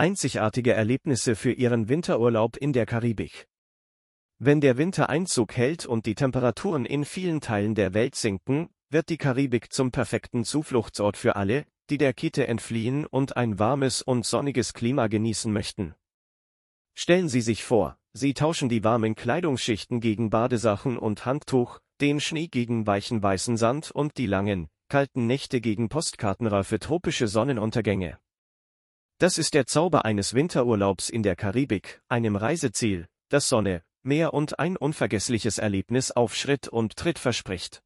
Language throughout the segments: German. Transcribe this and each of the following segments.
Einzigartige Erlebnisse für Ihren Winterurlaub in der Karibik. Wenn der Winter Einzug hält und die Temperaturen in vielen Teilen der Welt sinken, wird die Karibik zum perfekten Zufluchtsort für alle, die der Kälte entfliehen und ein warmes und sonniges Klima genießen möchten. Stellen Sie sich vor, Sie tauschen die warmen Kleidungsschichten gegen Badesachen und Handtuch, den Schnee gegen weichen weißen Sand und die langen, kalten Nächte gegen postkartenreife tropische Sonnenuntergänge. Das ist der Zauber eines Winterurlaubs in der Karibik, einem Reiseziel, das Sonne, Meer und ein unvergessliches Erlebnis auf Schritt und Tritt verspricht.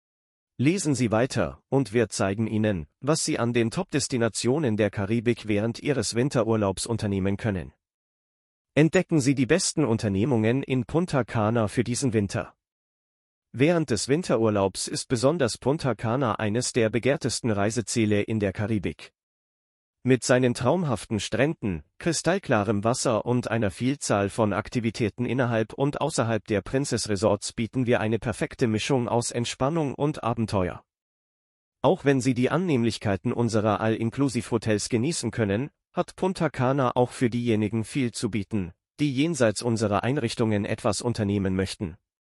Lesen Sie weiter, und wir zeigen Ihnen, was Sie an den Top-Destinationen der Karibik während Ihres Winterurlaubs unternehmen können. Entdecken Sie die besten Unternehmungen in Punta Cana für diesen Winter. Während des Winterurlaubs ist besonders Punta Cana eines der begehrtesten Reiseziele in der Karibik. Mit seinen traumhaften Stränden, kristallklarem Wasser und einer Vielzahl von Aktivitäten innerhalb und außerhalb der Princess Resorts bieten wir eine perfekte Mischung aus Entspannung und Abenteuer. Auch wenn Sie die Annehmlichkeiten unserer All-Inclusive-Hotels genießen können, hat Punta Cana auch für diejenigen viel zu bieten, die jenseits unserer Einrichtungen etwas unternehmen möchten.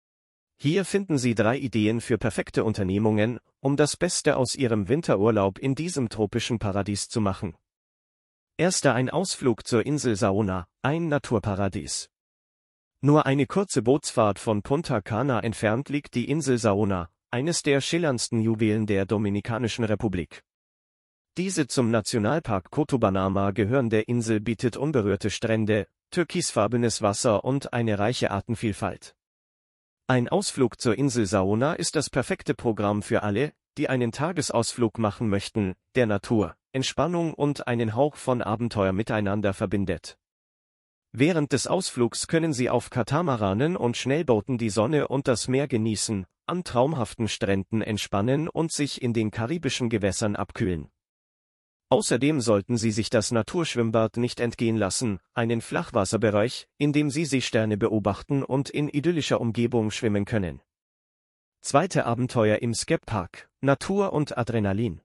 Hier finden Sie 3 Ideen für perfekte Unternehmungen, um das Beste aus Ihrem Winterurlaub in diesem tropischen Paradies zu machen. Erster: ein Ausflug zur Insel Saona, ein Naturparadies. Nur eine kurze Bootsfahrt von Punta Cana entfernt liegt die Insel Saona, eines der schillerndsten Juwelen der Dominikanischen Republik. Diese zum Nationalpark Cotobanama gehörende Insel bietet unberührte Strände, türkisfarbenes Wasser und eine reiche Artenvielfalt. Ein Ausflug zur Insel Saona ist das perfekte Programm für alle, die einen Tagesausflug machen möchten, der Natur, Entspannung und einen Hauch von Abenteuer miteinander verbindet. Während des Ausflugs können Sie auf Katamaranen und Schnellbooten die Sonne und das Meer genießen, an traumhaften Stränden entspannen und sich in den karibischen Gewässern abkühlen. Außerdem sollten Sie sich das Naturschwimmbad nicht entgehen lassen, einen Flachwasserbereich, in dem Sie Seesterne beobachten und in idyllischer Umgebung schwimmen können. Zweite Abenteuer im Skep Park, Natur und Adrenalin.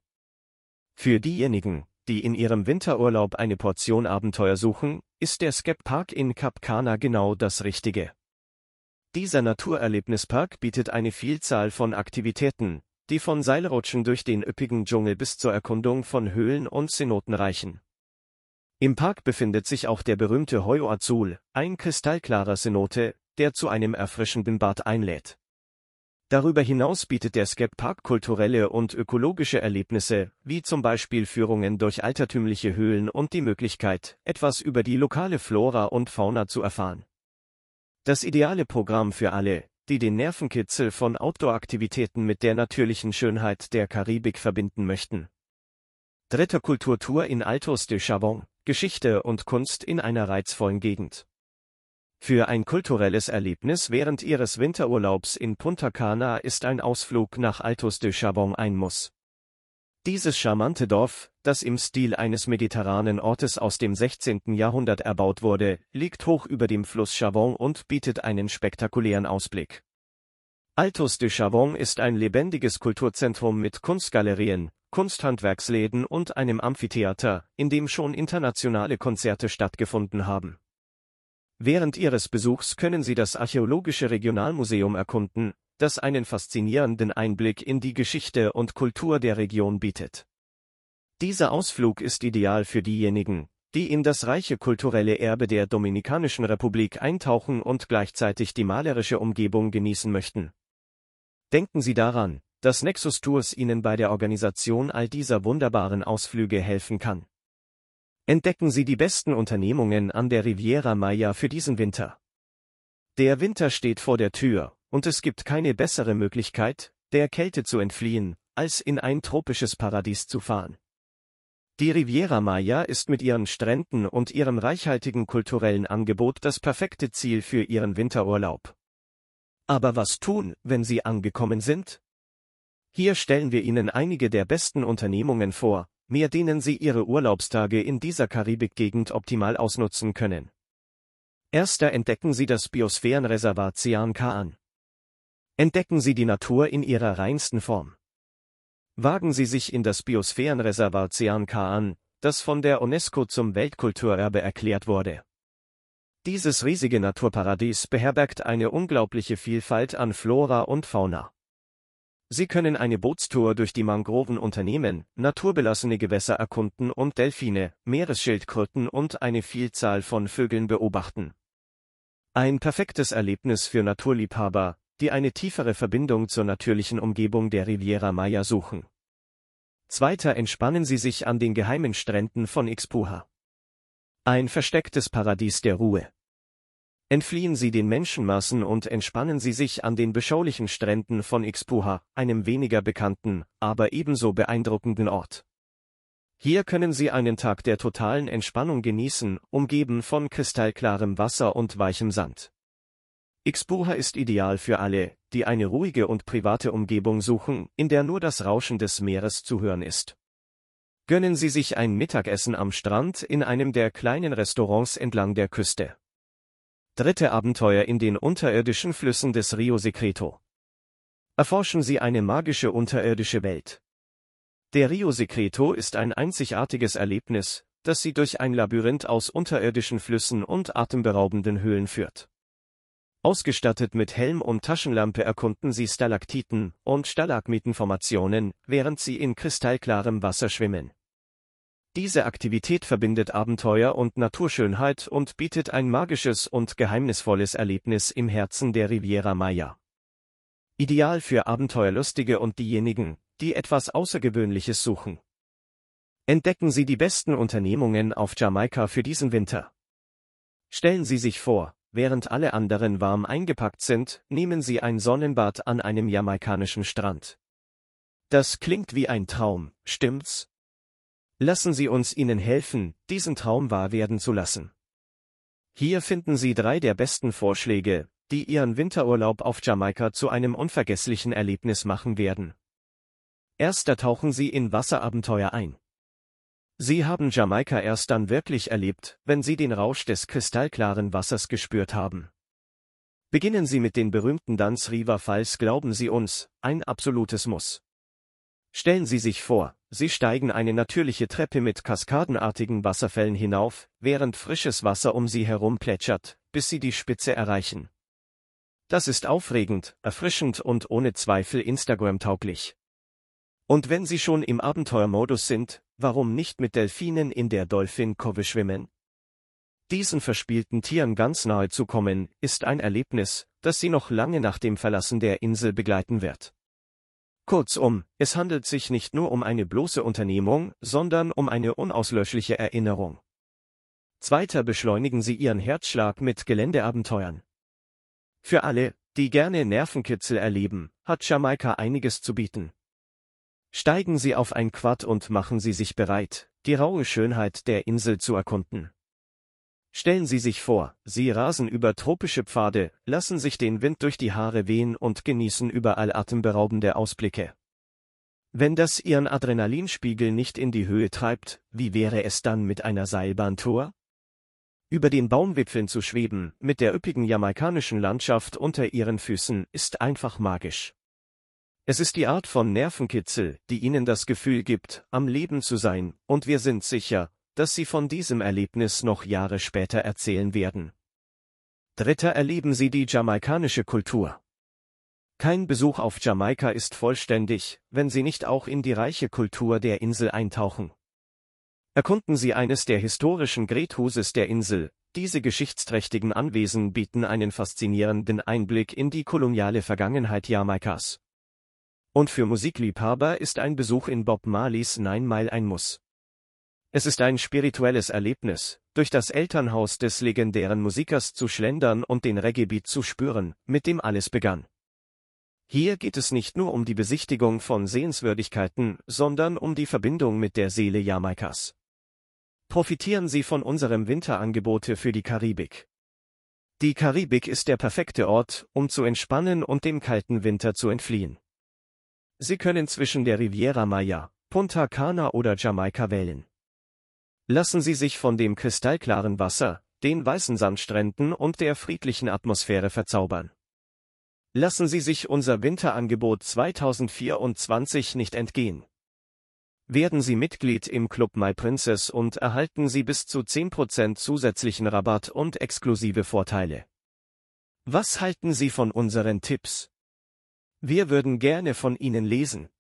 Für diejenigen, die in ihrem Winterurlaub eine Portion Abenteuer suchen, ist der Skep Park in Cap Cana genau das Richtige. Dieser Naturerlebnispark bietet eine Vielzahl von Aktivitäten, die von Seilrutschen durch den üppigen Dschungel bis zur Erkundung von Höhlen und Cenoten reichen. Im Park befindet sich auch der berühmte Hoyo Azul, ein kristallklarer Cenote, der zu einem erfrischenden Bad einlädt. Darüber hinaus bietet der Skep Park kulturelle und ökologische Erlebnisse, wie zum Beispiel Führungen durch altertümliche Höhlen und die Möglichkeit, etwas über die lokale Flora und Fauna zu erfahren. Das ideale Programm für alle, die den Nervenkitzel von Outdoor-Aktivitäten mit der natürlichen Schönheit der Karibik verbinden möchten. Dritter Kulturtour in Altos de Chabón, Geschichte und Kunst in einer reizvollen Gegend. Für ein kulturelles Erlebnis während Ihres Winterurlaubs in Punta Cana ist ein Ausflug nach Altos de Chabón ein Muss. Dieses charmante Dorf, das im Stil eines mediterranen Ortes aus dem 16. Jahrhundert erbaut wurde, liegt hoch über dem Fluss Chabón und bietet einen spektakulären Ausblick. Altos de Chabón ist ein lebendiges Kulturzentrum mit Kunstgalerien, Kunsthandwerksläden und einem Amphitheater, in dem schon internationale Konzerte stattgefunden haben. Während Ihres Besuchs können Sie das Archäologische Regionalmuseum erkunden, das einen faszinierenden Einblick in die Geschichte und Kultur der Region bietet. Dieser Ausflug ist ideal für diejenigen, die in das reiche kulturelle Erbe der Dominikanischen Republik eintauchen und gleichzeitig die malerische Umgebung genießen möchten. Denken Sie daran, dass Nexus Tours Ihnen bei der Organisation all dieser wunderbaren Ausflüge helfen kann. Entdecken Sie die besten Unternehmungen an der Riviera Maya für diesen Winter. Der Winter steht vor der Tür, und es gibt keine bessere Möglichkeit, der Kälte zu entfliehen, als in ein tropisches Paradies zu fahren. Die Riviera Maya ist mit ihren Stränden und ihrem reichhaltigen kulturellen Angebot das perfekte Ziel für Ihren Winterurlaub. Aber was tun, wenn Sie angekommen sind? Hier stellen wir Ihnen einige der besten Unternehmungen vor, mit denen Sie Ihre Urlaubstage in dieser Karibikgegend optimal ausnutzen können. Erster: entdecken Sie das Biosphärenreservat Sian Ka'an. Entdecken Sie die Natur in ihrer reinsten Form. Wagen Sie sich in das Biosphärenreservat Sian Ka'an, das von der UNESCO zum Weltkulturerbe erklärt wurde. Dieses riesige Naturparadies beherbergt eine unglaubliche Vielfalt an Flora und Fauna. Sie können eine Bootstour durch die Mangroven unternehmen, naturbelassene Gewässer erkunden und Delfine, Meeresschildkröten und eine Vielzahl von Vögeln beobachten. Ein perfektes Erlebnis für Naturliebhaber, die eine tiefere Verbindung zur natürlichen Umgebung der Riviera Maya suchen. Zweiter, entspannen Sie sich an den geheimen Stränden von Ixpuha. Ein verstecktes Paradies der Ruhe. Entfliehen Sie den Menschenmassen und entspannen Sie sich an den beschaulichen Stränden von Ixpuha, einem weniger bekannten, aber ebenso beeindruckenden Ort. Hier können Sie einen Tag der totalen Entspannung genießen, umgeben von kristallklarem Wasser und weichem Sand. Ixpuha ist ideal für alle, die eine ruhige und private Umgebung suchen, in der nur das Rauschen des Meeres zu hören ist. Gönnen Sie sich ein Mittagessen am Strand in einem der kleinen Restaurants entlang der Küste. Dritte, Abenteuer in den unterirdischen Flüssen des Rio Secreto. Erforschen Sie eine magische unterirdische Welt. Der Rio Secreto ist ein einzigartiges Erlebnis, das Sie durch ein Labyrinth aus unterirdischen Flüssen und atemberaubenden Höhlen führt. Ausgestattet mit Helm und Taschenlampe erkunden Sie Stalaktiten und Stalagmitenformationen, während Sie in kristallklarem Wasser schwimmen. Diese Aktivität verbindet Abenteuer und Naturschönheit und bietet ein magisches und geheimnisvolles Erlebnis im Herzen der Riviera Maya. Ideal für Abenteuerlustige und diejenigen, die etwas Außergewöhnliches suchen. Entdecken Sie die besten Unternehmungen auf Jamaika für diesen Winter. Stellen Sie sich vor, während alle anderen warm eingepackt sind, nehmen Sie ein Sonnenbad an einem jamaikanischen Strand. Das klingt wie ein Traum, stimmt's? Lassen Sie uns Ihnen helfen, diesen Traum wahr werden zu lassen. Hier finden Sie 3 der besten Vorschläge, die Ihren Winterurlaub auf Jamaika zu einem unvergesslichen Erlebnis machen werden. Erster, tauchen Sie in Wasserabenteuer ein. Sie haben Jamaika erst dann wirklich erlebt, wenn Sie den Rausch des kristallklaren Wassers gespürt haben. Beginnen Sie mit den berühmten Dunn's River Falls, glauben Sie uns, ein absolutes Muss. Stellen Sie sich vor, Sie steigen eine natürliche Treppe mit kaskadenartigen Wasserfällen hinauf, während frisches Wasser um Sie herum plätschert, bis Sie die Spitze erreichen. Das ist aufregend, erfrischend und ohne Zweifel Instagram-tauglich. Und wenn Sie schon im Abenteuermodus sind, warum nicht mit Delfinen in der Dolphin Cove schwimmen? Diesen verspielten Tieren ganz nahe zu kommen, ist ein Erlebnis, das Sie noch lange nach dem Verlassen der Insel begleiten wird. Kurzum, es handelt sich nicht nur um eine bloße Unternehmung, sondern um eine unauslöschliche Erinnerung. Zweiter, beschleunigen Sie Ihren Herzschlag mit Geländeabenteuern. Für alle, die gerne Nervenkitzel erleben, hat Jamaika einiges zu bieten. Steigen Sie auf ein Quad und machen Sie sich bereit, die raue Schönheit der Insel zu erkunden. Stellen Sie sich vor, Sie rasen über tropische Pfade, lassen sich den Wind durch die Haare wehen und genießen überall atemberaubende Ausblicke. Wenn das Ihren Adrenalinspiegel nicht in die Höhe treibt, wie wäre es dann mit einer Seilbahntour? Über den Baumwipfeln zu schweben, mit der üppigen jamaikanischen Landschaft unter Ihren Füßen, ist einfach magisch. Es ist die Art von Nervenkitzel, die Ihnen das Gefühl gibt, am Leben zu sein, und wir sind sicher, dass Sie von diesem Erlebnis noch Jahre später erzählen werden. Dritter, erleben Sie die jamaikanische Kultur. Kein Besuch auf Jamaika ist vollständig, wenn Sie nicht auch in die reiche Kultur der Insel eintauchen. Erkunden Sie eines der historischen Greathuses der Insel. Diese geschichtsträchtigen Anwesen bieten einen faszinierenden Einblick in die koloniale Vergangenheit Jamaikas. Und für Musikliebhaber ist ein Besuch in Bob Marleys 9 Mile ein Muss. Es ist ein spirituelles Erlebnis, durch das Elternhaus des legendären Musikers zu schlendern und den Reggae-Beat zu spüren, mit dem alles begann. Hier geht es nicht nur um die Besichtigung von Sehenswürdigkeiten, sondern um die Verbindung mit der Seele Jamaikas. Profitieren Sie von unserem Winterangebote für die Karibik. Die Karibik ist der perfekte Ort, um zu entspannen und dem kalten Winter zu entfliehen. Sie können zwischen der Riviera Maya, Punta Cana oder Jamaika wählen. Lassen Sie sich von dem kristallklaren Wasser, den weißen Sandstränden und der friedlichen Atmosphäre verzaubern. Lassen Sie sich unser Winterangebot 2024 nicht entgehen. Werden Sie Mitglied im Club MyPrincess und erhalten Sie bis zu 10% zusätzlichen Rabatt und exklusive Vorteile. Was halten Sie von unseren Tipps? Wir würden gerne von Ihnen lesen.